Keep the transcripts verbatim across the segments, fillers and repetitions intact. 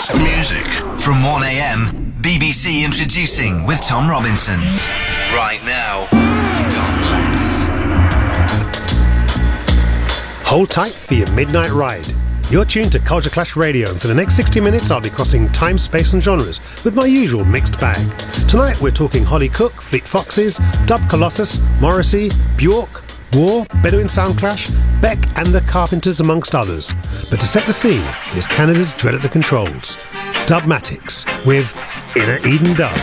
Music from one a m. B B C Introducing with Tom Robinson. Right now, Don Letts. Hold tight for your midnight ride. You're tuned to Culture Clash Radio, and for the next sixty minutes I'll be crossing time, space and genres with my usual mixed bag. Tonight we're talking Holly Cook, Fleet Foxes, Dub Colossus, Morrissey, Bjork, War, Bedouin Soundclash, Beck and the Carpenters amongst others. But to set the scene is Canada's dread at the controls, Dubmatics with Inner Eden Dub.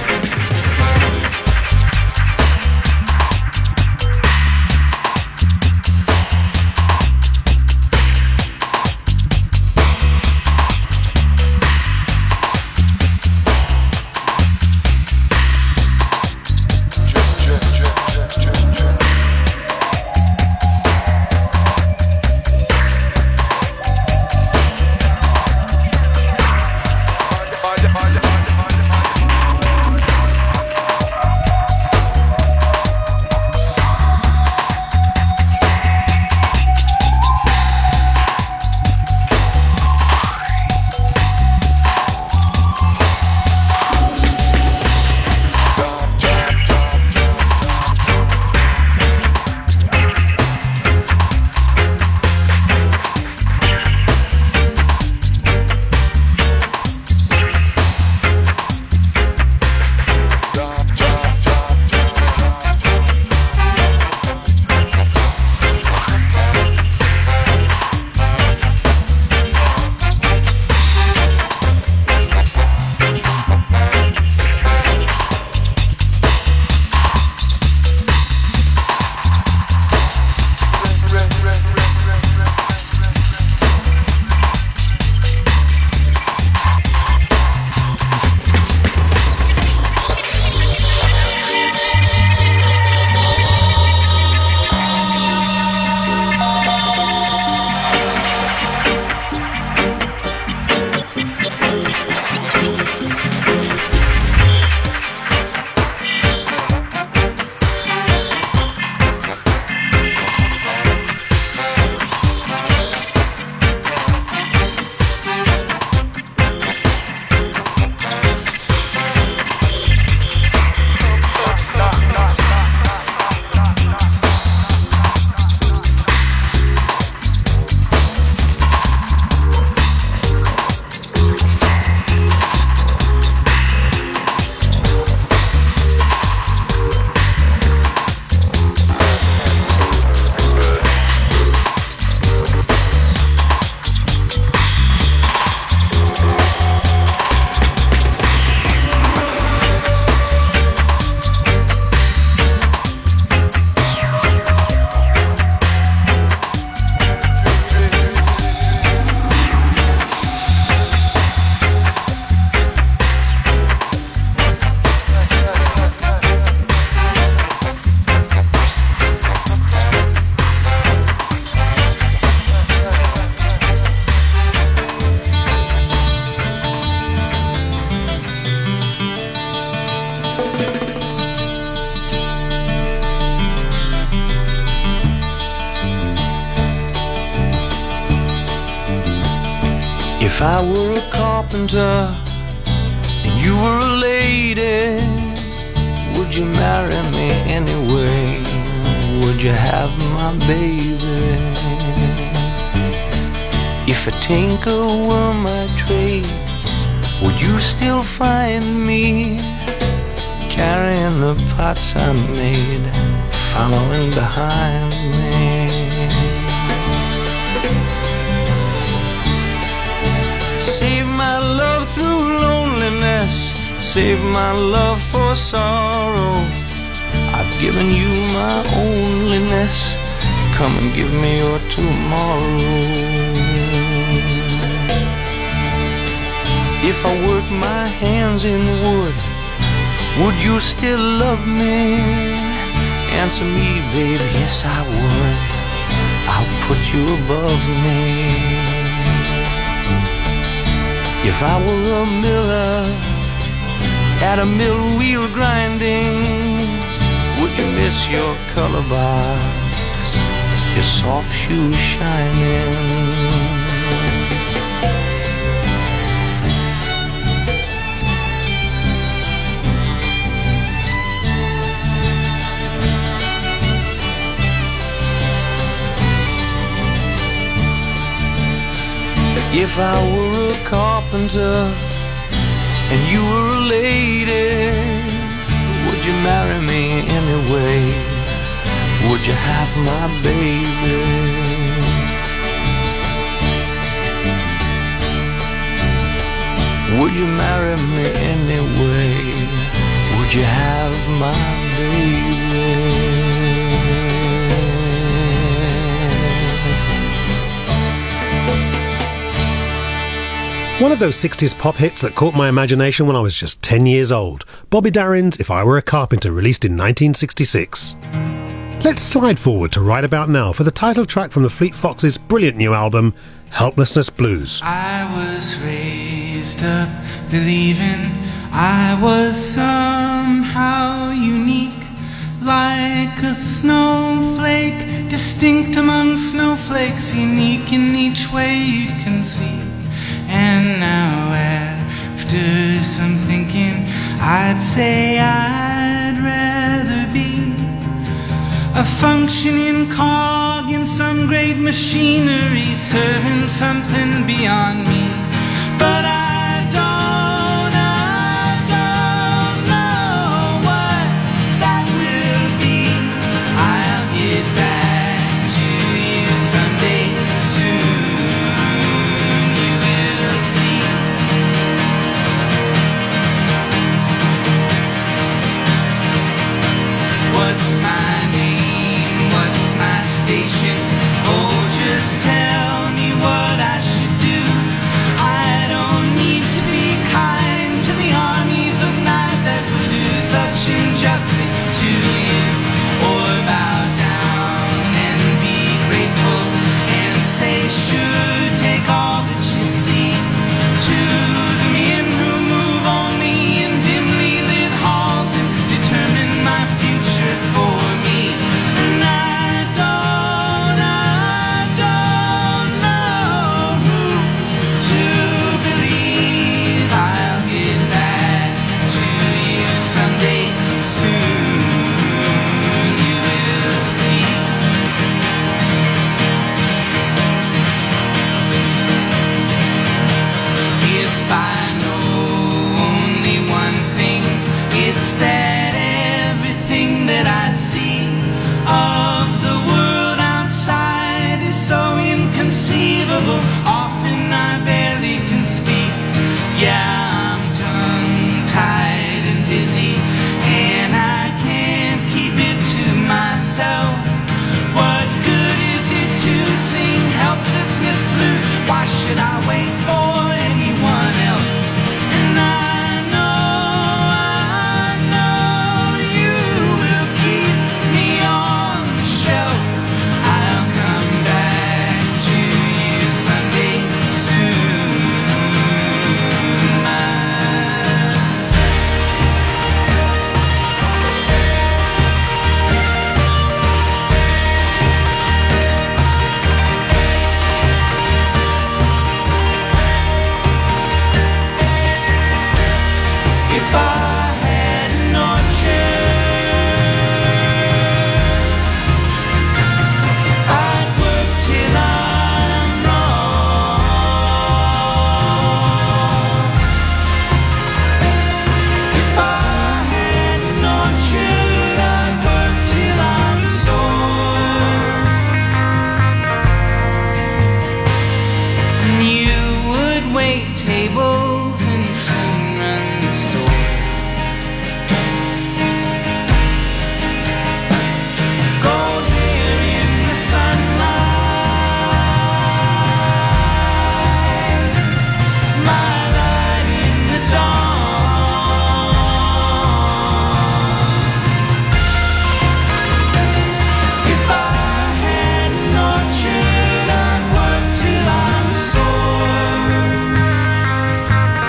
If I were a carpenter and you were a lady, would you marry me anyway? Would you have my baby? If a tinker were my trade, would you still find me carrying the pots I made, following behind me? Save my love through loneliness, save my love for sorrow. I've given you my onlyness, come and give me your tomorrow. If I work my hands in wood, would you still love me? Answer me, babe, yes I would. I'll put you above me. If I were a miller at a mill wheel grinding, would you miss your color box, your soft shoes shining? if I were a carpenter and you were a lady, would you marry me anyway? Would you have my baby? Would you marry me anyway? Would you have my baby? One of those sixties pop hits that caught my imagination when I was just ten years old. Bobby Darin's If I Were a Carpenter, released in nineteen sixty-six. Let's slide forward to right about now for the title track from the Fleet Foxes' brilliant new album, Helplessness Blues. I was raised up believing I was somehow unique, like a snowflake, distinct among snowflakes, unique in each way you can see. And now after some thinking, I'd say I'd rather be a functioning cog in some great machinery, serving something beyond me. But I don't, I don't know what that will be. I'll get back to you someday soon. You will see. What's my name? What's my station? Oh, just tell me what I should do. I don't need to be kind to the armies of night that would do such injustice to you, or bow down and be grateful and say, sure, take all that you see. To the men who move only in dimly lit halls and determine my future for me. And I don't, I don't know who to believe. I'll get back to you someday soon. You will see. If I know only one thing, it's that everything that I see of the world outside is so inconceivable. Often I barely can speak. Yeah, I'm tongue-tied and dizzy, and I can't keep it to myself. What good is it to sing helplessness blues? Why should I wait for anyone else? And I know, I know you will keep me on the shelf. I'll come back to you someday soon. Myself. If I had an orchard, I'd work till I'm wrong. If I had an orchard, I'd work till I'm sore. And you would wait tables and soon run the store. Gold hair in the sunlight, my light in the dawn. If I had an orchard, I'd work till I'm sore.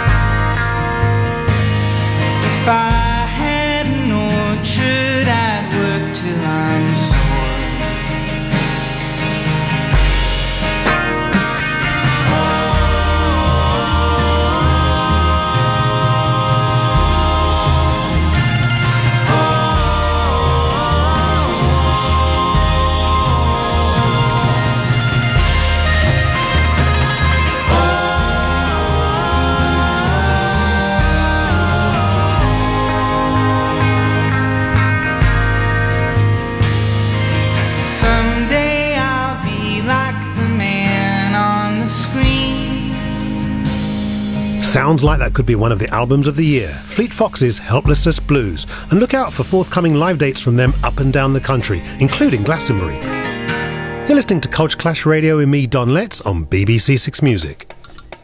Sounds like that could be one of the albums of the year. Fleet Foxes' Helplessness Blues. And look out for forthcoming live dates from them up and down the country, including Glastonbury. You're listening to Culture Clash Radio with me, Don Letts, on B B C Six Music.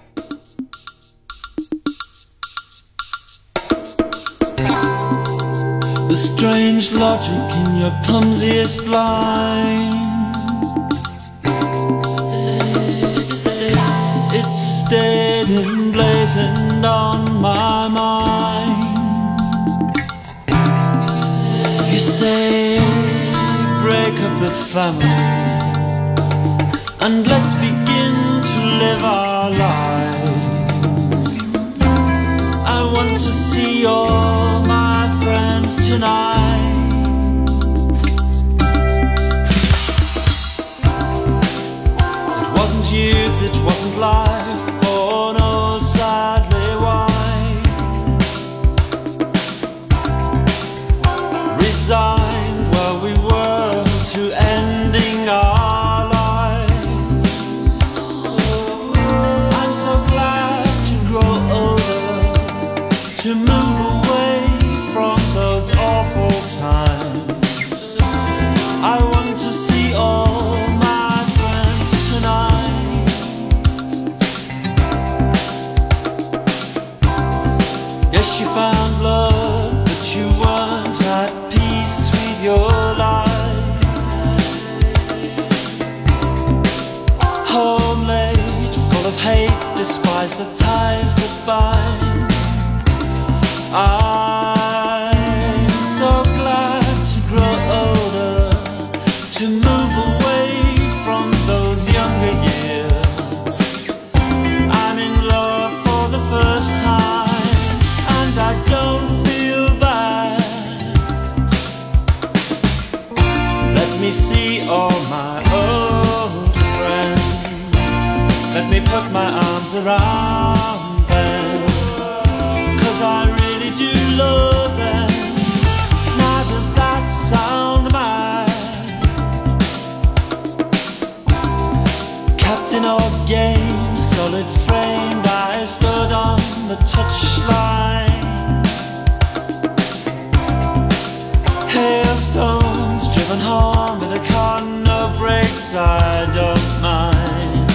The strange logic in your clumsiest line, it's stayed emblazoned on my mind. You say, break up the family and let's begin to live our lives. I want to see all my friends tonight. It wasn't youth, it wasn't life, born old, sadly white. Resigned where we were to ending our lives. I'm so glad to grow older, to move away from those awful times. I want to see all my friends tonight. Yes, you found love, but you weren't at peace with your life. Home late, full of hate, despise the ties that bind. I'm so glad to grow older, to move away from those younger years. I'm in love for the first time, and I don't feel bad. Let me see all my old friends, let me put my arms around them, 'cause I really do love them. Now does that sound mad? Captain of game, solid framed, I stood on the touchline. Hailstones driven home with a car, no brakes, I don't mind.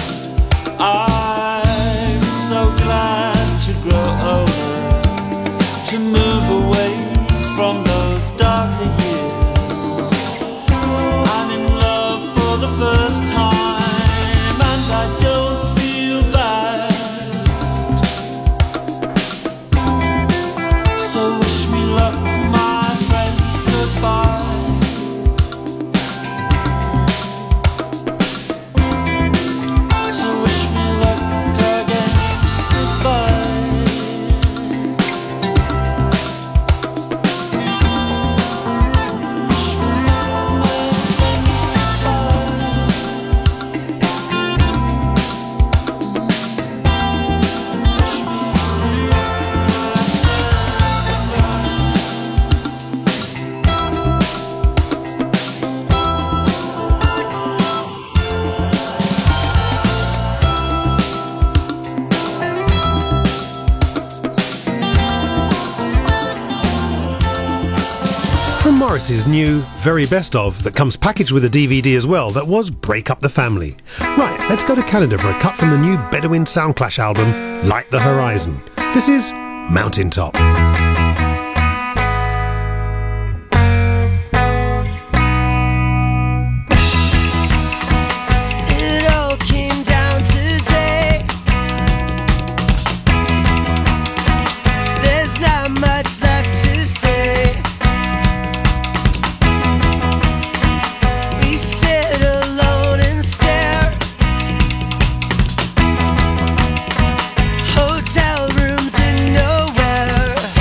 I'm so glad to grow older, to move away from those darker years. I'm in love for the first time, and I don't feel bad. So wish me luck, my friends, goodbye. So wish me luck again, goodbye. From Morrissey's new Very Best Of, that comes packaged with a D V D as well, that was Break Up the Family. Right, let's go to Canada for a cut from the new Bedouin Soundclash album, Light the Horizon. This is Mountaintop. It all came down today. There's not much left to say. We sit alone and stare. Hotel rooms in nowhere.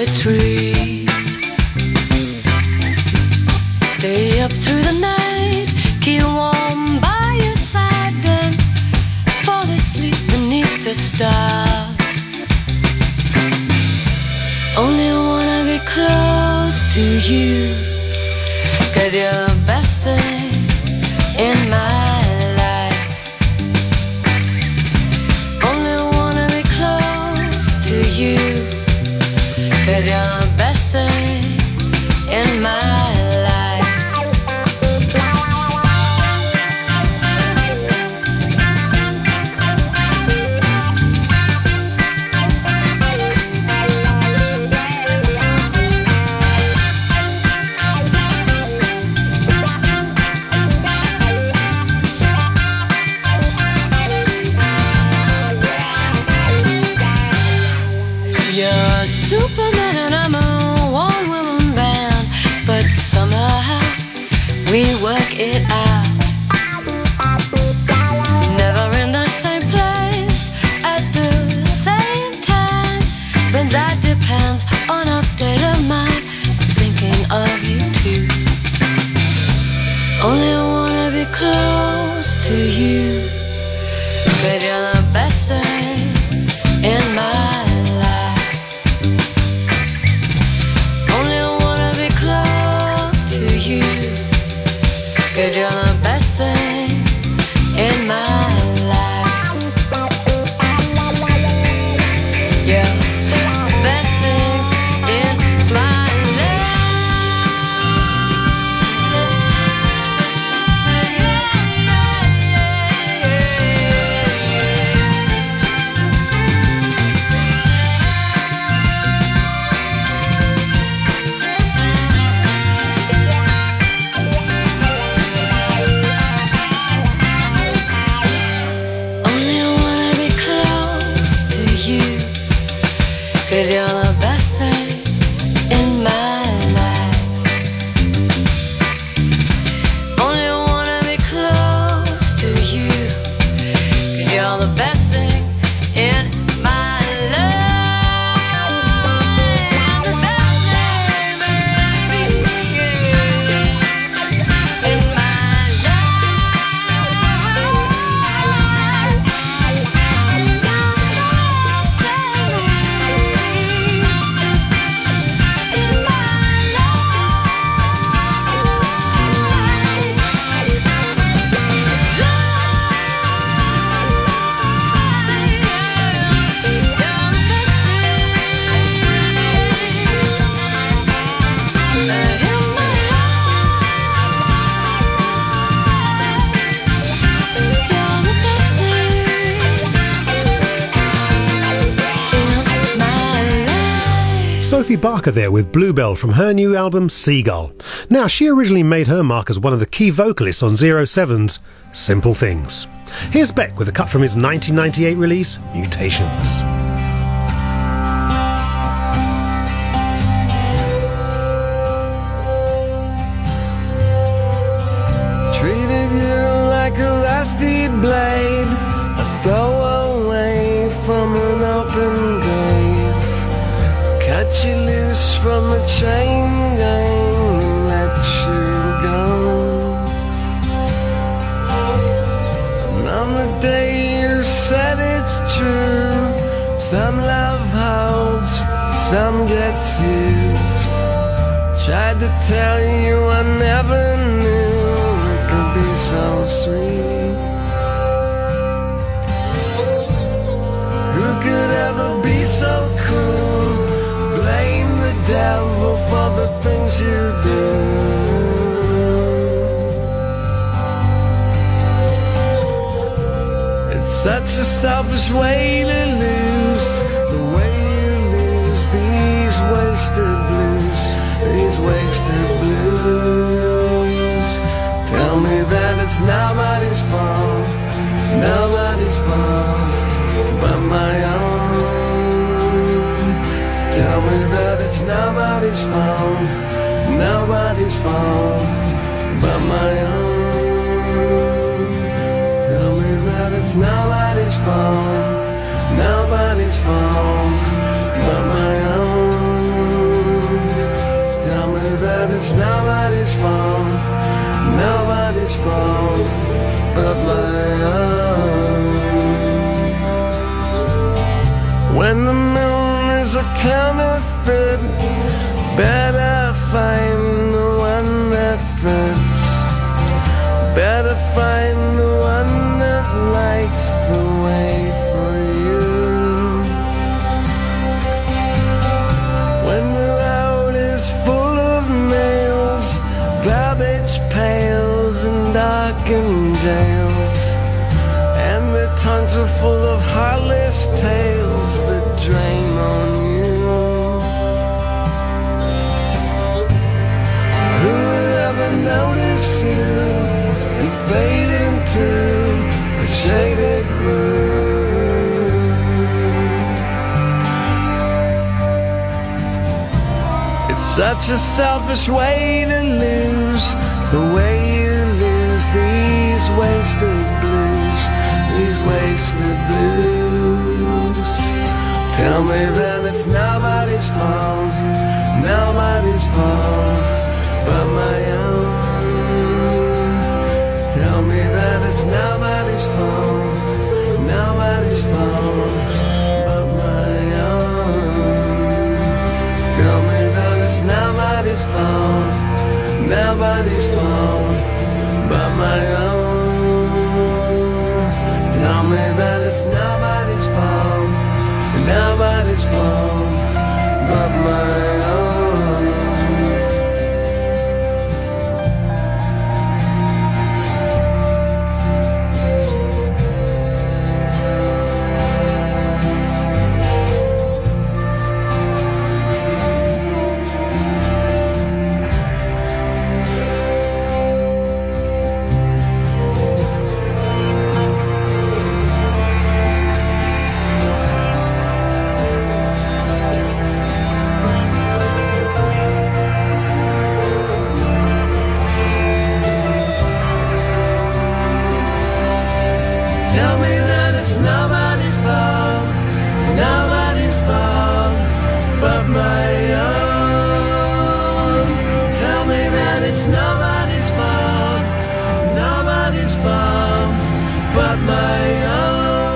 the trees. Stay up through the night, keep warm by your side, then fall asleep beneath the stars. Only wanna be close to you, 'cause you're the best thing in my life. Only wanna be close to you, 'cause you're the best thing in my life. You're a Superman and I'm a one-woman band, but somehow we work it out. Never in the same place at the same time, but that depends on our state of mind. I'm thinking of you too. Only wanna be close to you, 'cause you're the best thing in my life. Cause you're the best thing in my life. You're the best thing in my Cause you're the best thing in my life. Only wanna be close to you, 'cause you're the best thing in my life. The best thing, baby, in my Sophie Barker there with Bluebell from her new album Seagull. Now, she originally made her mark as one of the key vocalists on Zero Seven's Simple Things. Here's Beck with a cut from his nineteen ninety-eight release, Mutations. Treated you like a rusty blade, a throwaway from an open grave. Cut you loose from a chain gang and let you go. And on the day you said it's true, some love holds, some gets used. Tried to tell you I never knew it could be so sweet. Who could ever be so cruel? Blame the devil for the things you do. It's such a selfish way to lose, the way you lose these wasted blues, these wasted blues. Tell me that it's nobody's fault, nobody's fault but my own. Tell me that it's nobody's fault, nobody's fault but my own. Tell me that it's nobody's fault, nobody's fault but my own. nobody's fault, nobody's fault but my own. When the moon is a counterfeit, better find the one that fits. Better find the one that lights the way for you. When the road is full of nails, garbage pails and darkened jails, and the tongues are full of heartless tales that drain on you. Who will ever notice you and fade into a shaded room? It's such a selfish way to lose, the way you lose these wasted blues, these wasted blues. Tell me that it's nobody's fault, nobody's fault but my own. Tell me that it's nobody's fault, nobody's fault but my own. Tell me that it's nobody's fault, nobody's fault but my own. Tell me that it's nobody's fault, nobody's fault but my own. Tell me that it's nobody's fault, nobody's fault but my own. Tell me that it's nobody's fault, nobody's fault but my own.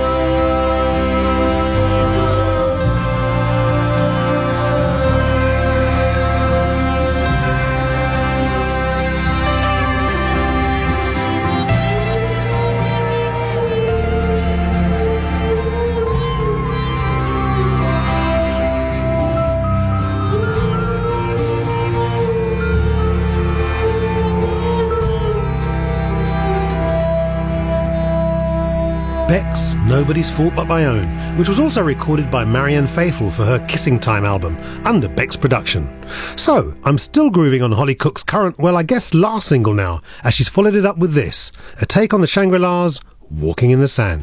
Beck's Nobody's Fault But My Own, which was also recorded by Marianne Faithfull for her Kissing Time album, under Beck's production. So, I'm still grooving on Holly Cook's current, well I guess last single now, as she's followed it up with this, a take on the Shangri-La's Walking in the Sand.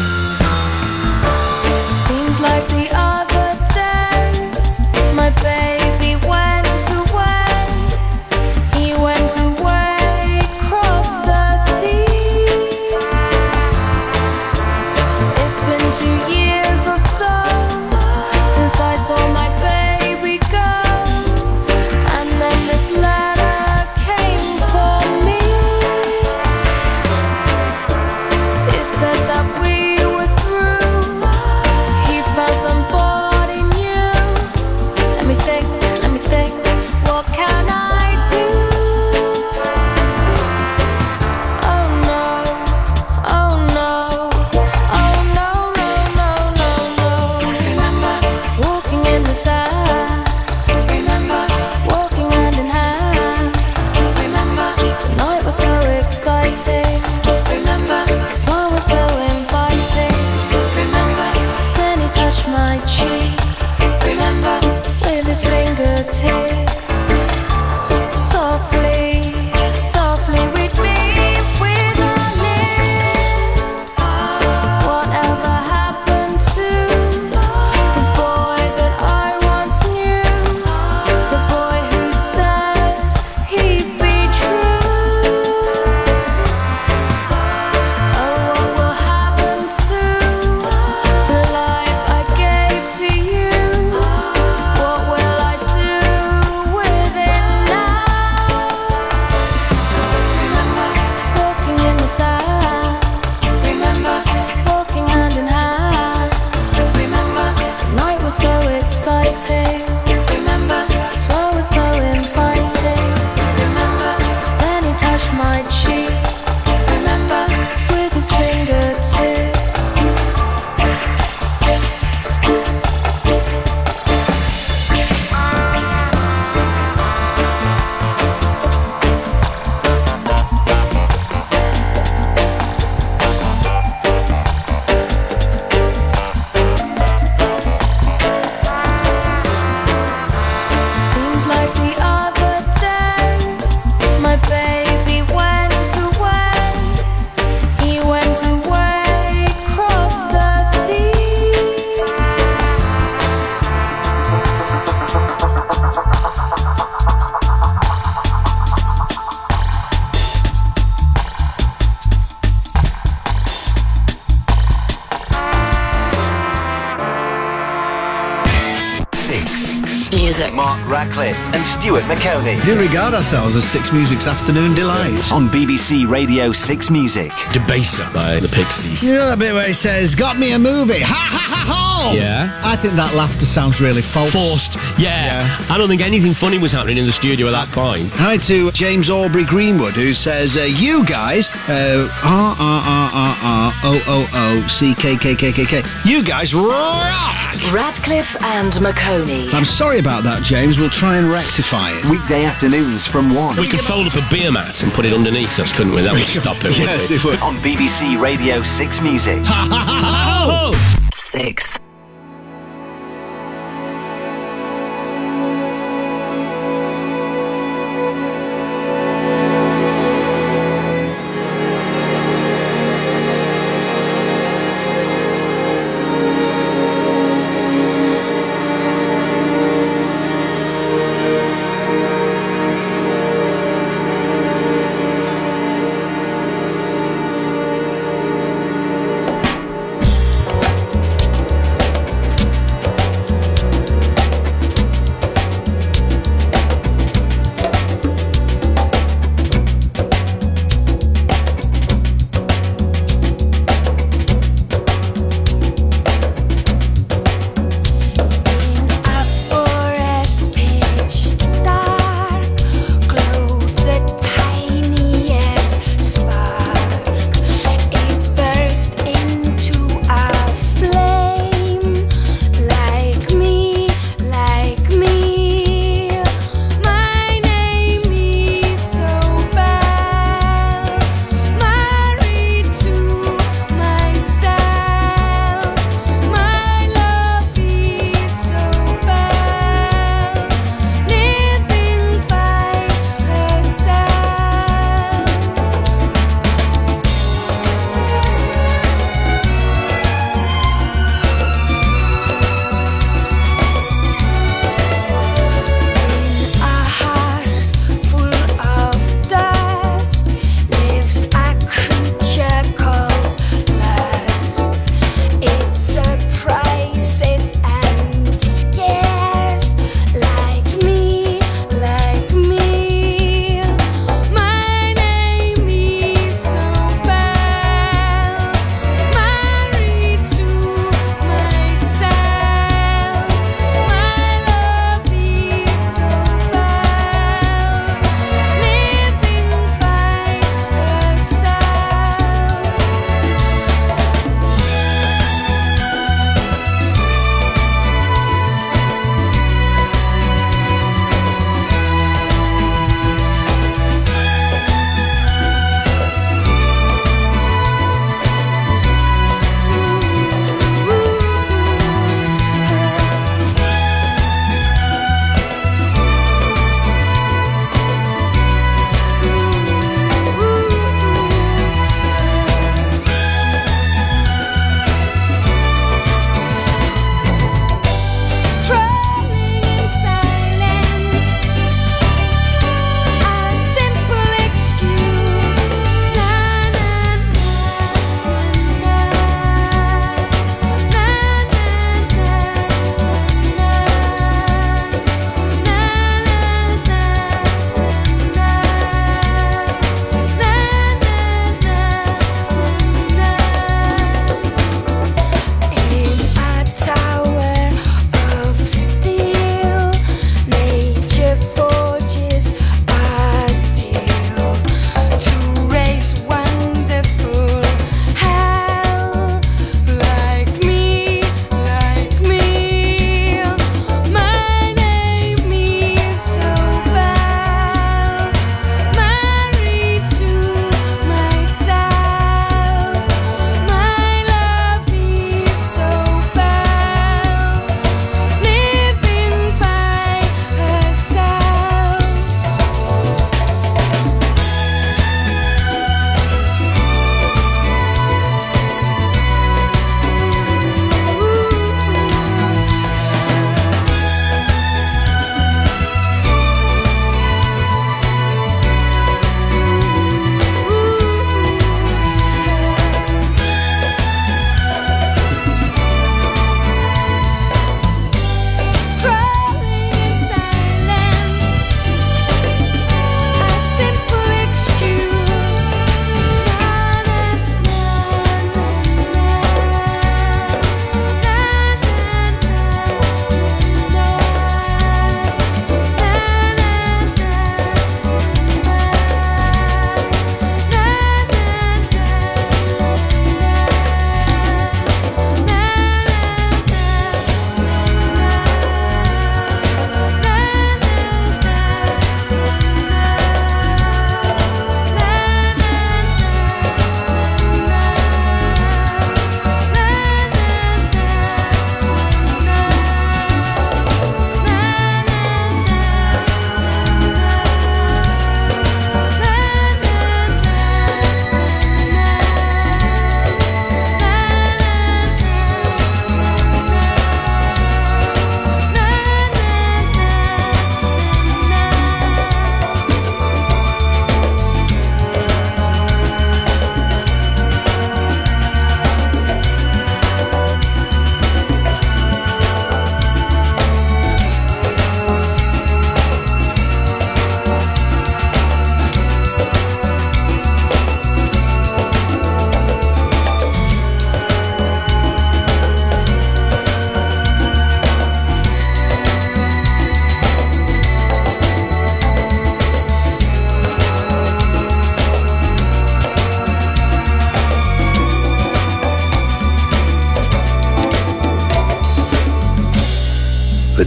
Seems like the other day, my baby went away. He went away across the sea. It's been two years or so since I saw my baby go, and then this letter came for me. It said that we my cheek. Remember, with his fingertips. Seems like the other day, my baby went away. He went away across the sea. Six. Music. Mark Radcliffe and Stuart McConey. Do regard ourselves as Six Music's afternoon delight. On B B C Radio six Music. Debaser by the Pixies. You know that bit where he says, got me a movie, ha ha ha ha! Yeah. I think that laughter sounds really false. Forced. Yeah. Yeah. I don't think anything funny was happening in the studio at that point. Hi to James Aubrey Greenwood, who says, uh, you guys, uh, R R R R R O O O C K K K K K, you guys rock! Radcliffe and McConey. I'm sorry about that, James. We'll try and rectify it. Weekday afternoons from one. We could fold up a beer mat and put it underneath us, couldn't we? That would stop it, Yes, wouldn't it would. On B B C Radio six Music. we? Six.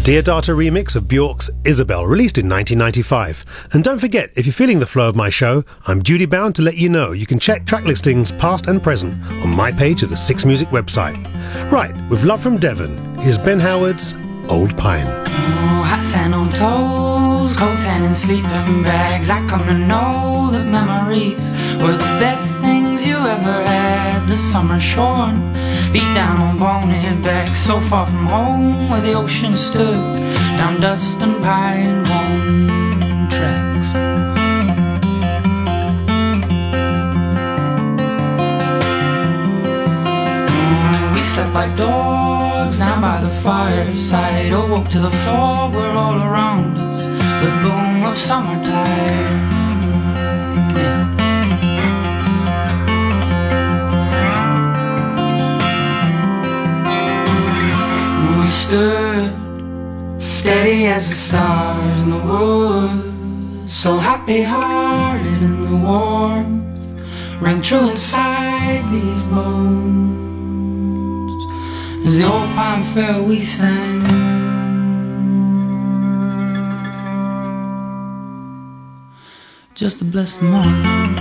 Deodata remix of Bjork's Isabel, released in nineteen ninety-five. And don't forget, if you're feeling the flow of my show, I'm duty bound to let you know you can check track listings past and present on my page of the Six Music website. Right, with love from Devon, here's Ben Howard's Old Pine. Oh, hot sand on toes, cold sand in sleeping bags. I come to know that memories were the best things you ever had. The summer shorn, beat down on bonehead back, so far from home where the ocean stood, down dust and pine bone tracks. Oh, we slept like dogs down by the fireside, awoke to the fog were all around us, the boom of summertime. Yeah. We stood steady as the stars in the woods, so happy-hearted in the warmth rang true inside these bones. As the old pine fell, we sang. Just to bless the morning.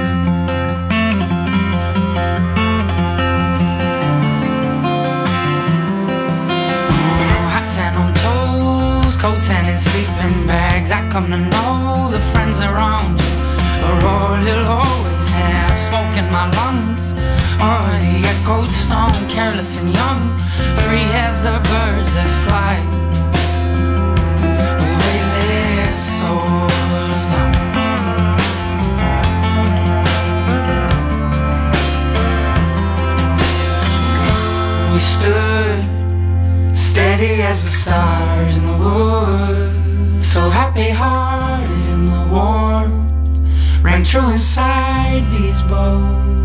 Cold sand in sleeping bags. I come to know the friends around you are all you'll always have. Smoke in my lungs, or the echoed stone. Careless and young, free as the birds that fly, with weightless souls on. We stood steady as the stars in the woods, so happy-hearted in the warmth rang true inside these bones.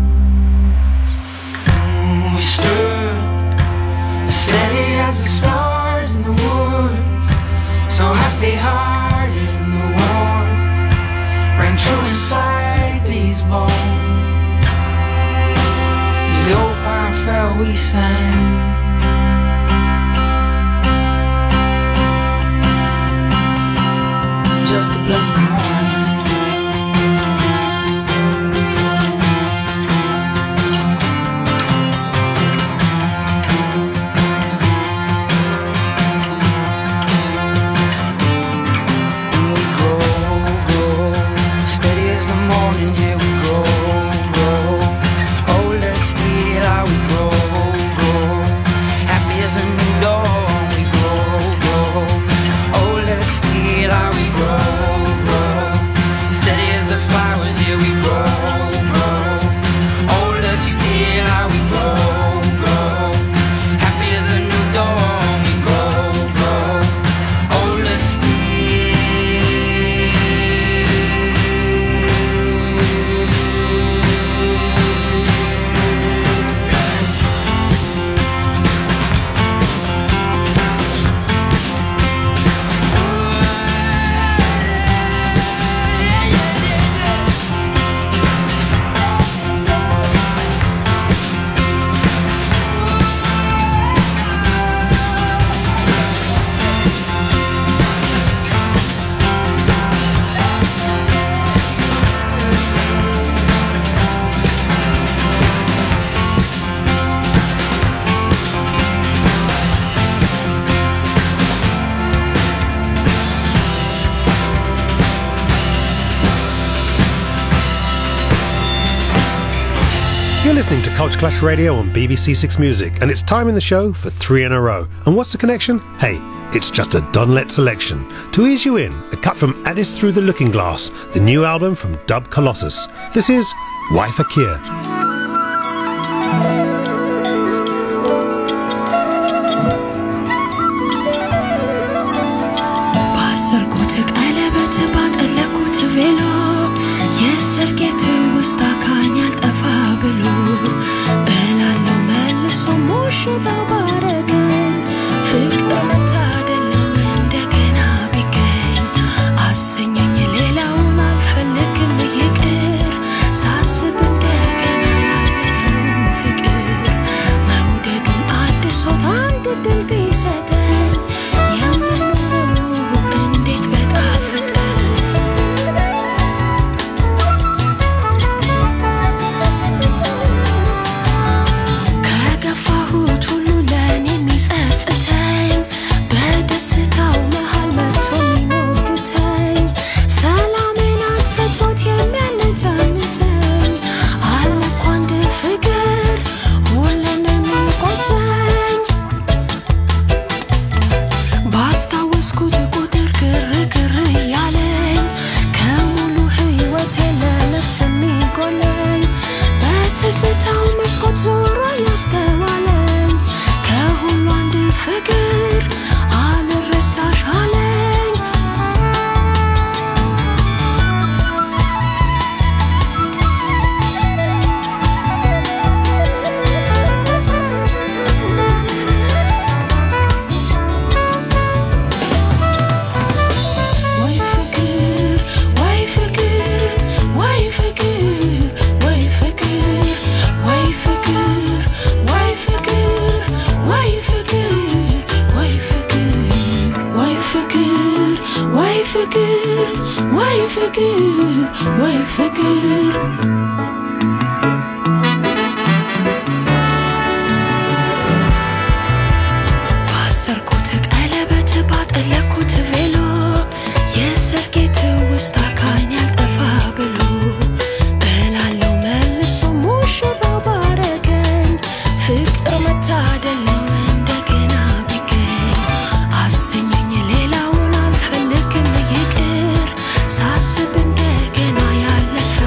Mm, we stood steady as the stars in the woods, so happy-hearted in the warmth rang true inside these bones. As the old pine fell, we sang. Just to bless the morning. And we grow, grow, steady as the morning, yeah, we grow, grow. Old as steel, how we grow, grow. Happy as a new dawn, we grow, grow. Old as steel, how we grow, grow. Steady as the flowers, yeah, we grow, grow. Old as steel, how we grow, grow. Happy as a new dawn, we grow, grow. Old as You're listening to Culture Clash Radio on B B C Six Music, and it's time in the show for three in a row. And what's the connection? Hey, it's just a Donlet selection. To ease you in, a cut from Addis Through the Looking Glass, the new album from Dub Colossus. This is Why Fakir. Fikir ወይ ፍቅር ባሰርኩት ቀለበት ባጠለኩት ቬሎ የሰርጌት ውስጥ አካኝ ያልጠፋ ብሎ በላለው መልሶ ሙሽራው ባረገኝ ፍቅር መታደል ነው እንደገና ቢገኝ አሰኘኝ ሌላውን አልፈልግም ይቅር ሳስብ እንደገና ያለፈ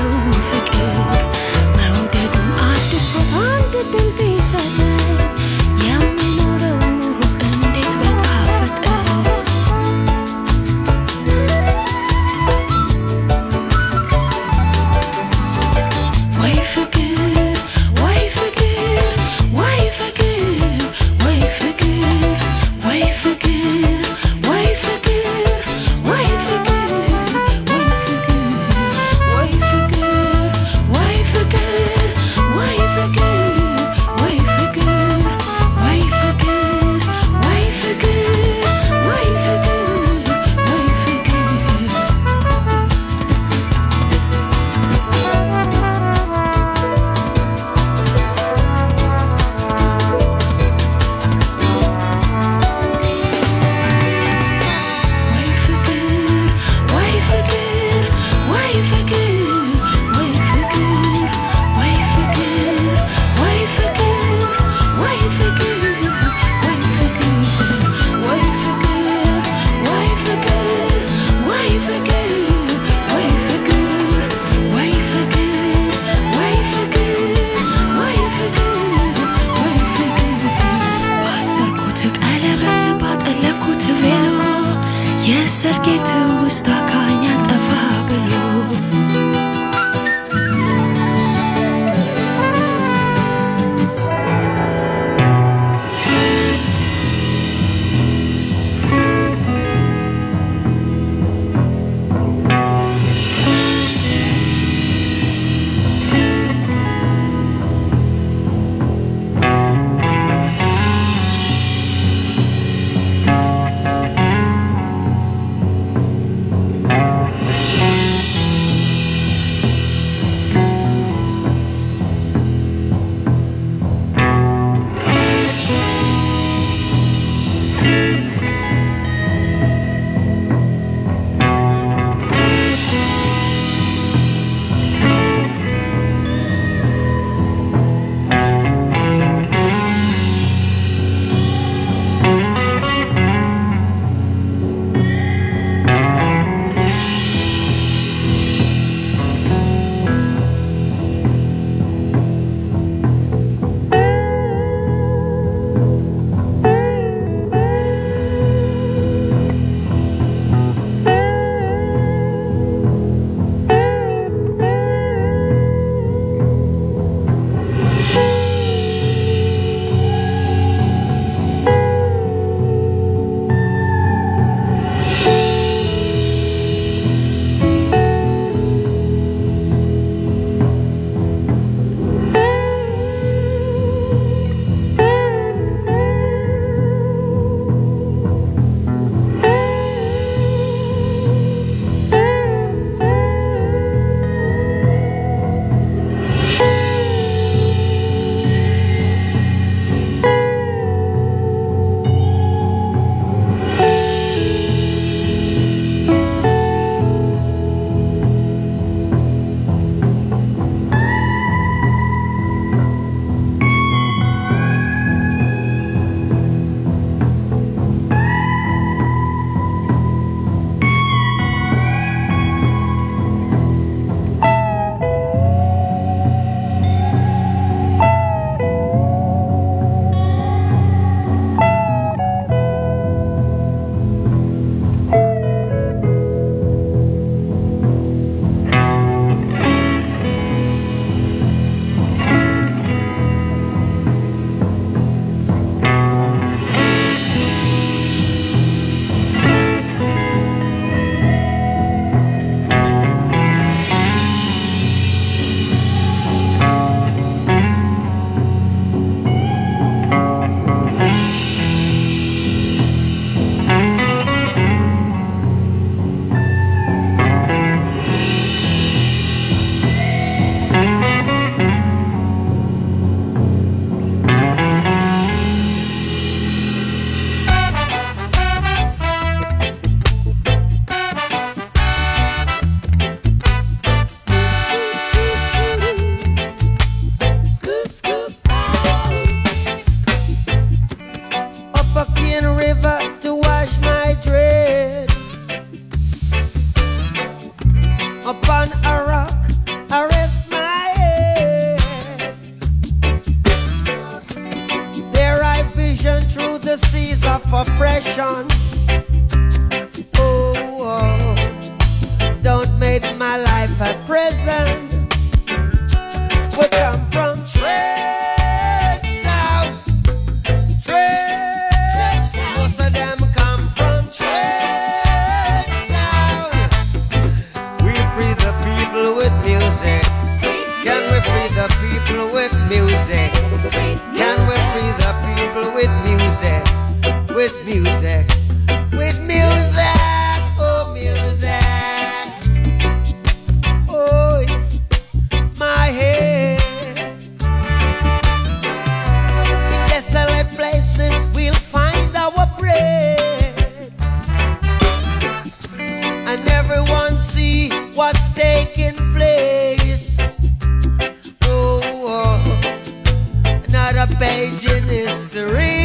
page in history.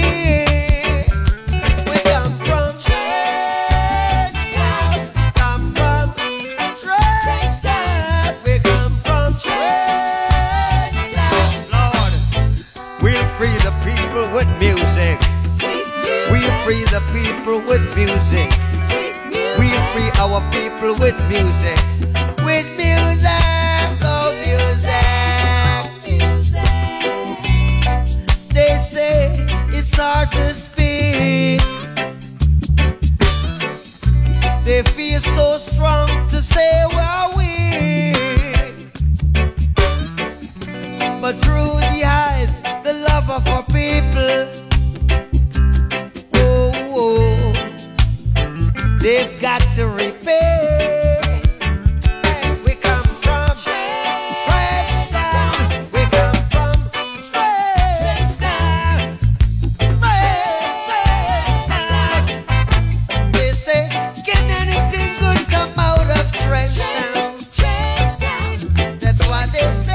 We come from Trenchtown. Come from Trenchtown. We come from Trenchtown. Lord, we'll free the people with music. We'll free the people with music. We'll free our people with music. With music, oh music. They say it's hard to speak. They feel so strong to say we're weak. But through the eyes, the love of our people, they've got to repay. Hey, we come from Trenchtown. We come from Trenchtown. Trenchtown. They say, can anything good come out of Trenchtown? That's what they say.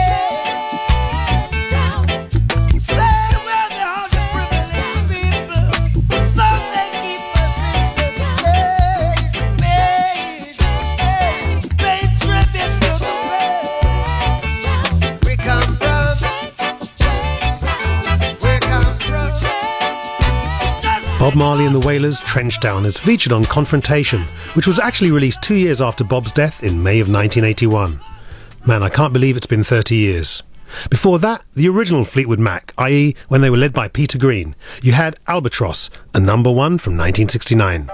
Say we're the hundred privileged people. So they keep us in the Bob Marley and the Wailers' Trenchtown is featured on Confrontation, which was actually released two years after Bob's death in May of nineteen eighty-one. Man, I can't believe it's been thirty years. Before that, the original Fleetwood Mac, that is when they were led by Peter Green. You had Albatross, a number one from nineteen sixty-nine.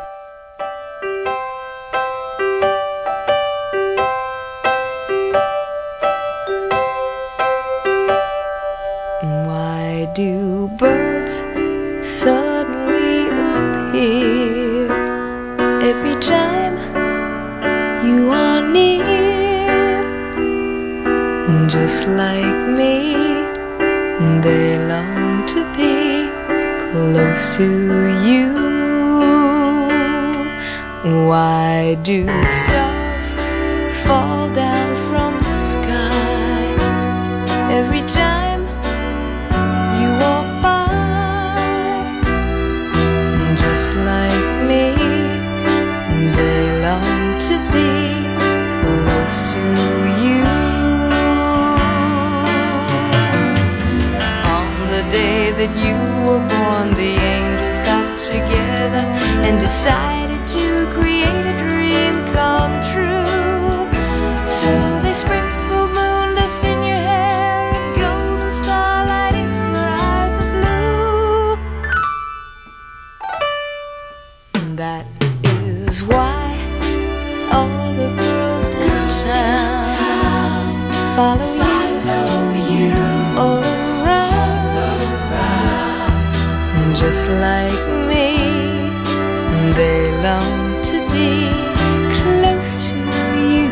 Why do birds suddenly appear every time you are near? Just like me, they long to be close to you. Why do stars fall down from the sky every time you walk by? Just like me, they long to be close to you. On the day that you were born, the angels got together and decided to create a dream come true. So they sprinkled moon dust in your hair and golden starlight in your eyes of blue. That is why all the girls in town follow you all around. Just like me, they long to be close to you.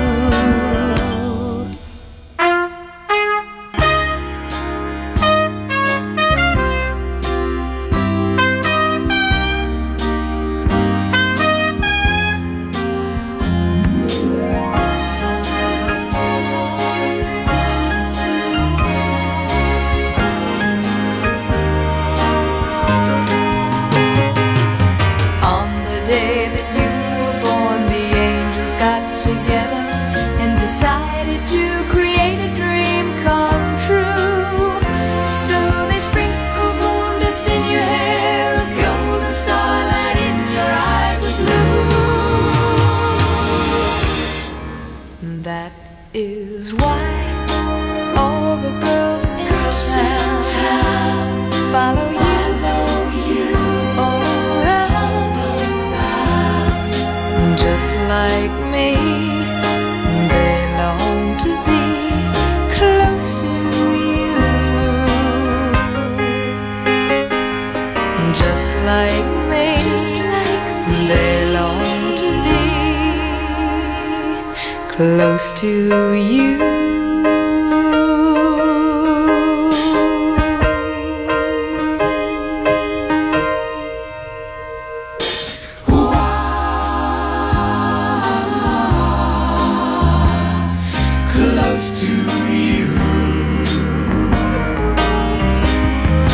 Is why all the girls in girls town follow you, follow you all around. Just like me, they long to be close to you. Just like me, Just like me. They long to be close to you. Close to you.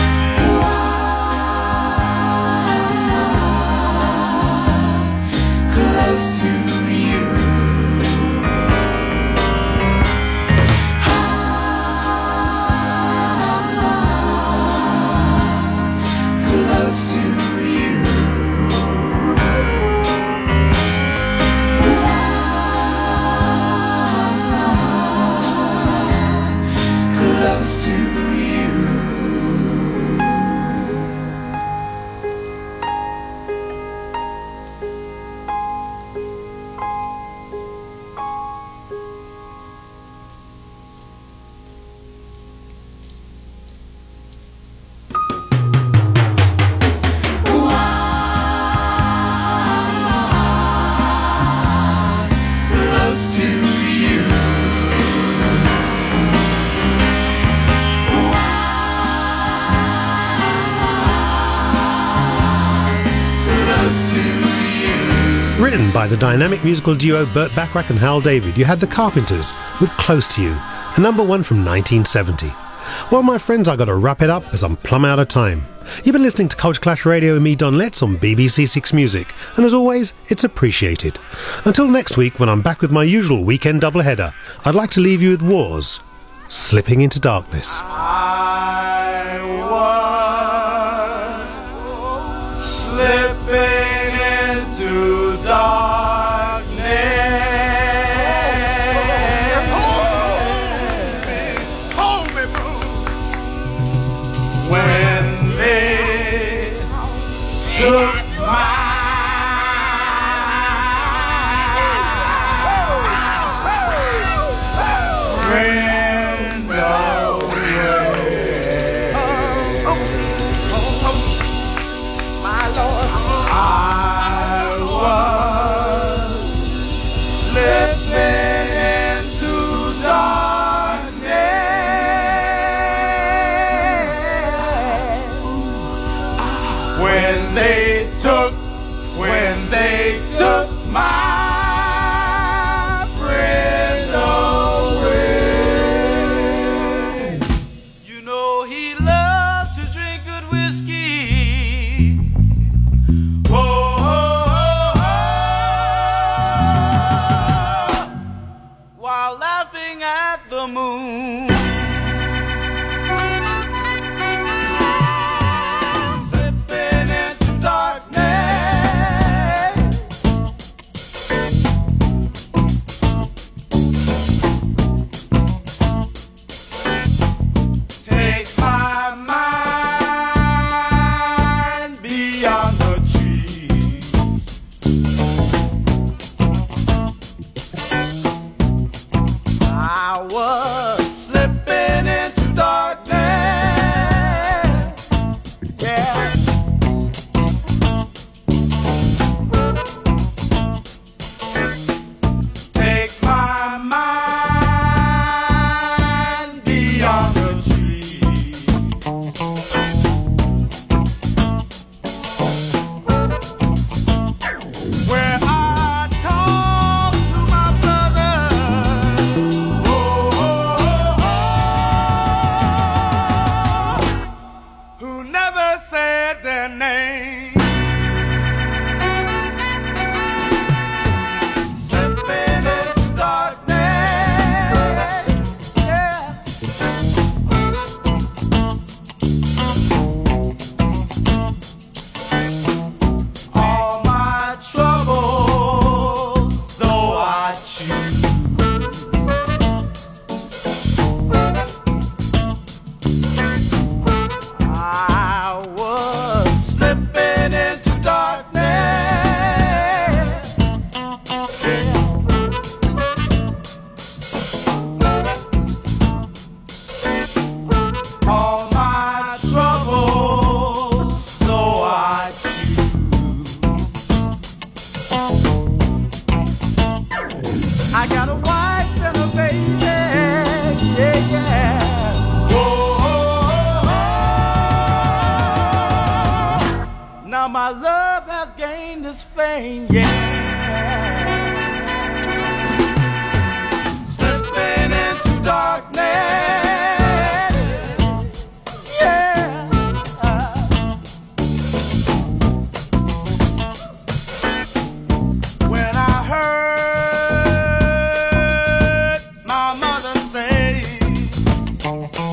Written by the dynamic musical duo Burt Bacharach and Hal David, you had the Carpenters with Close to You, a number one from nineteen seventy. Well, my friends, I got to wrap it up as I'm plumb out of time. You've been listening to Culture Clash Radio with me, Don Letts, on B B C Six Music, and as always, it's appreciated. Until next week, when I'm back with my usual weekend doubleheader, I'd like to leave you with Wars, Slipping into Darkness. I was slipping into darkness. Hold me, hold me, bro. When they took my friend away. Oh, oh, oh, my Lord. I was slipping into darkness when they took, when they took my friend away. You know he loved to drink good whiskey. Oh, oh, oh, oh, while laughing at the moon. Slipping into darkness. Take my mind beyond the trees. I was slipping into darkness. Yeah. Take my mind beyond the trees. Where I talk to my brother. Oh, oh, oh, oh, who never said their name. Slipping into darkness. Yeah. All my troubles, though I choose, I was slipping into darkness. All my troubles, though I choose. I got a wife and a baby, yeah, yeah. Whoa, oh, oh, oh. Now my love has gained its fame, yeah. Slipping into darkness, yeah. When I heard my mother say